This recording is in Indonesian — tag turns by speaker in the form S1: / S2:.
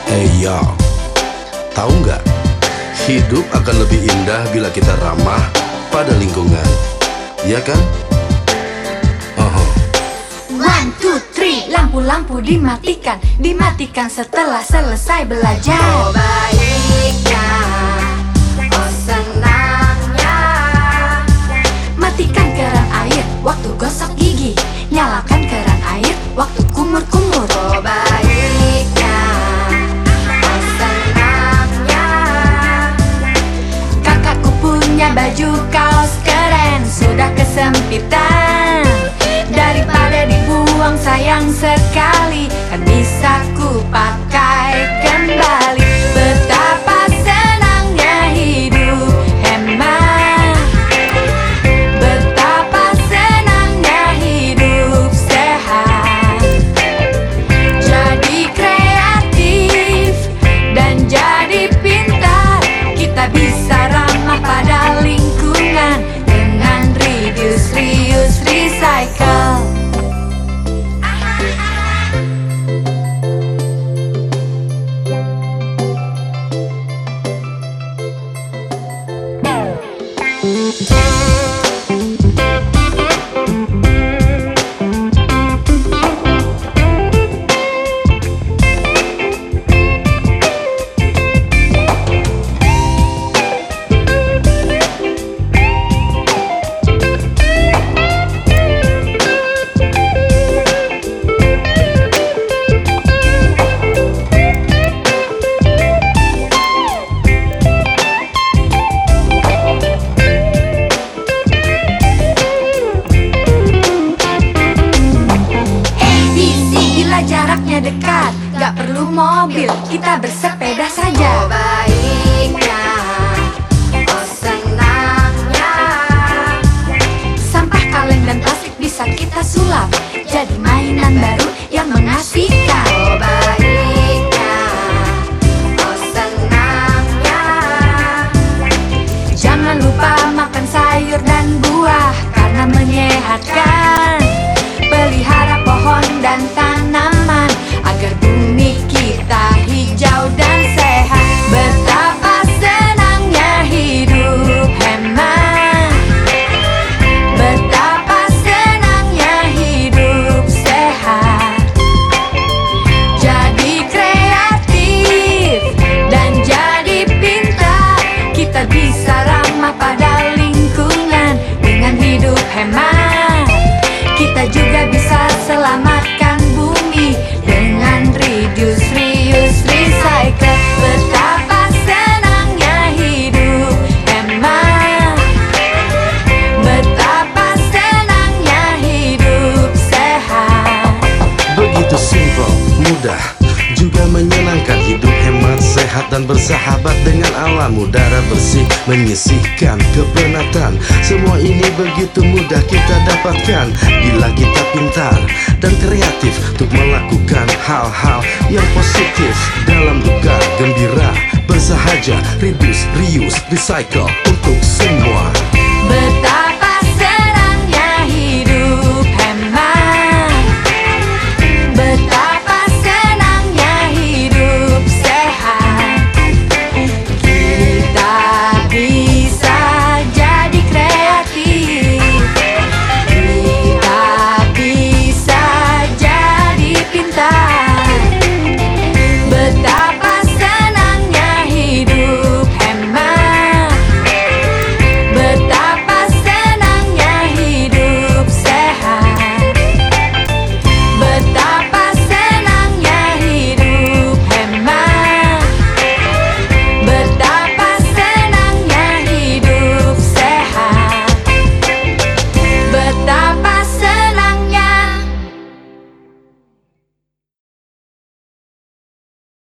S1: Hey yo, tahu nggak? Hidup akan lebih indah bila kita ramah pada lingkungan, ya kan?
S2: One, two, three, lampu-lampu dimatikan. Dimatikan setelah selesai belajar.
S3: Oh baiknya, oh senangnya.
S2: Matikan keran air waktu gosok gigi. Nyalakan keran air waktu kumur-kumur.
S3: Oh baiknya, oh senangnya.
S2: Kakakku punya baju kaos keren, sudah kesempitan. Daripada dibuang sayang sekali, kan bisa ku pakai kembali. Betapa senangnya hidup hemat. Betapa senangnya hidup sehat. Jadi kreatif dan jadi pintar. Kita bisa ramah pada lingkungan dengan reduce, reuse, recycle. Jaraknya dekat, gak perlu mobil, kita bersepeda saja.
S3: Oh baiknya, oh senangnya.
S2: Sampah kaleng dan plastik bisa kita sulap jadi mainan baru yang mengasihkan.
S3: Oh baiknya, oh senangnya.
S2: Jangan lupa makan sayur dan buah karena menyehatkan. Pelihara pohon dan tanaman agar bumi kita hijau dan sehat. Betapa senangnya hidup hemat. Betapa senangnya hidup sehat. Jadi kreatif dan jadi pintar. Kita bisa ramah pada lingkungan dengan hidup hemat. Kita juga bisa selamatkan bumi dengan reduce, reuse, recycle. Betapa senangnya hidup hemat. Betapa senangnya hidup sehat.
S1: Begitu simple, mudah, juga menyenangkan. Hidup hemat, sehat dan bersahabat dengan alam. Udara bersih, menyisihkan kepenatan. Semua ini begitu mudah kita dapatkan bila kita pintar dan kreatif untuk melakukan hal-hal yang positif. Dalam duka, gembira, bersahaja, reduce, reuse, recycle untuk semua.